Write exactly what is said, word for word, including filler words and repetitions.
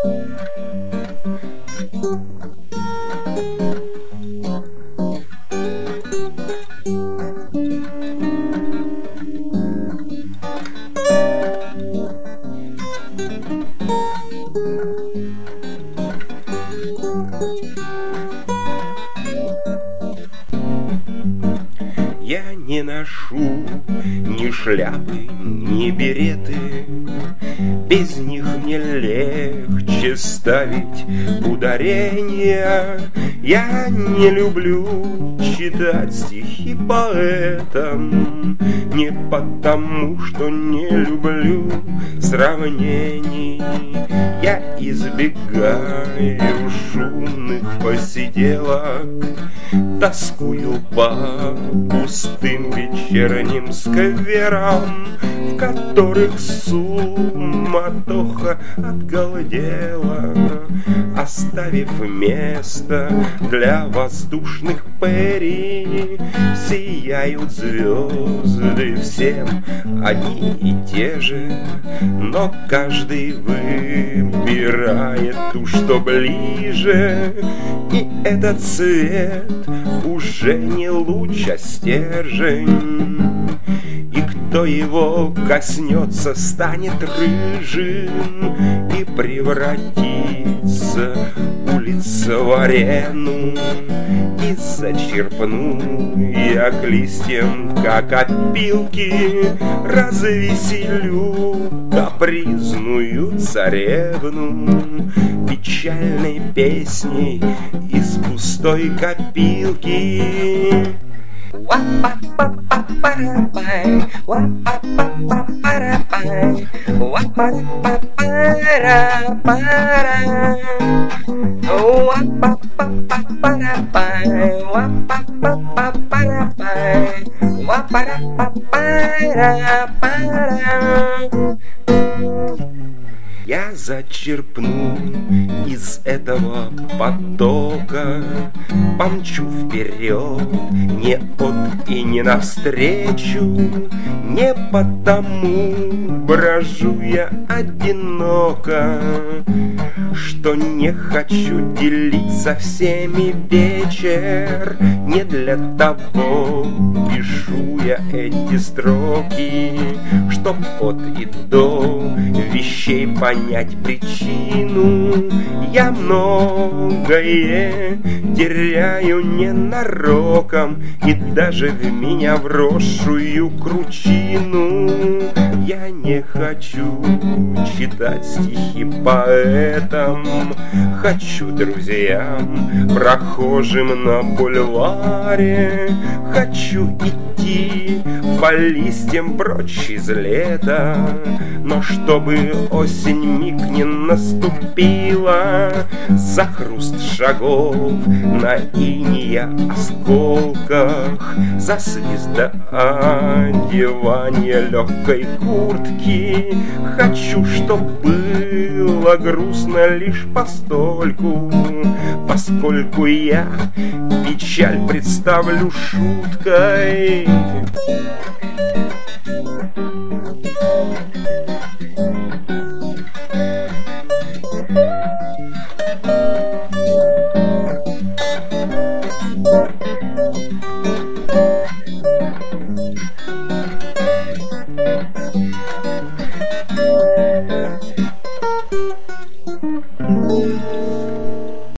Я не ношу ни шляпы, ни береты, без них мне легче ставить ударения. Я не люблю читать стихи поэтам, не потому, что не люблю сравнений. Я избегаю шумных посиделок, тоскую по пустым вечерним скверам, в которых суматоха отгалдела, оставив место для воздушных пэри. Сияют звезды всем одни и те же, но каждый выбирает ту, что ближе. И этот свет уже не луч, а стержень, и кто его коснется, станет рыжим и превратится улица в арену. И зачерпну я к листьям, как опилки, развеселю капризную царевну печальной песней из пустой копилки. Я зачерпну из этого потока, помчу вперед, не от и не навстречу. Не потому брожу я одиноко, что не хочу делить со всеми вечер. Не для того пишу я эти строки, чтоб от и до вещей понять причину. Я многое теряю ненароком, и даже в меня вросшую кручину. Я не хочу читать стихи поэтам, хочу друзьям, прохожим на бульваре. Хочу идти по листьям прочь из лета, но чтобы осень миг не наступила, за хруст шагов на инея осколках, за свист до одевания легкой куртки. Хочу, чтоб было грустно лишь постольку, поскольку я печаль представлю шуткой. Thank you.